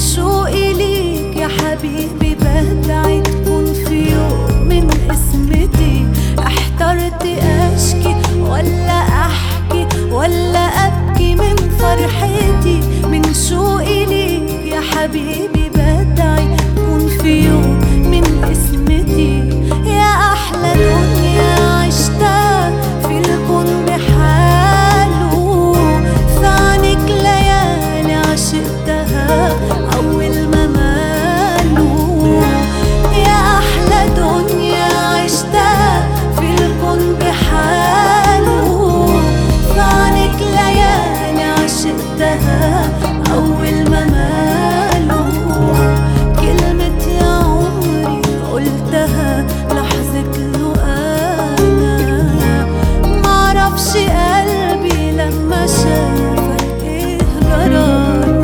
شوقي ليك يا حبيبي بدعي تكون في يوم من اسمتي. احترت اشكي ولا احكي ولا ابكي من فرحتي، من شوقي ليك يا حبيبي بدعي تكون في يوم من اسمتي. يا احلى دنيا عشتها في الكون بحاله، في عنك ليالي عشقتها اول ما مالوا. يا احلى دنيا عشتها في الكون بحاله، في عنك ليالي عشقتها اول ما مالوا. كلمة يا عمري قلتها لحظة له انا، معرفش قلبي لما شافك ايه جراله.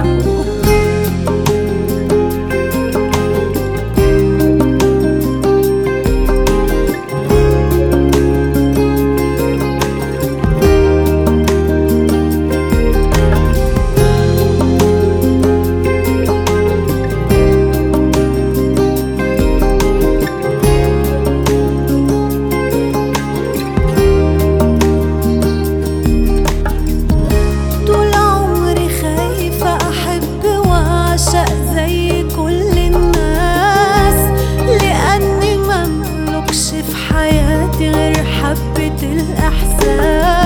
زي كل الناس، لأني مملكش في حياتي غير حبة الإحساس.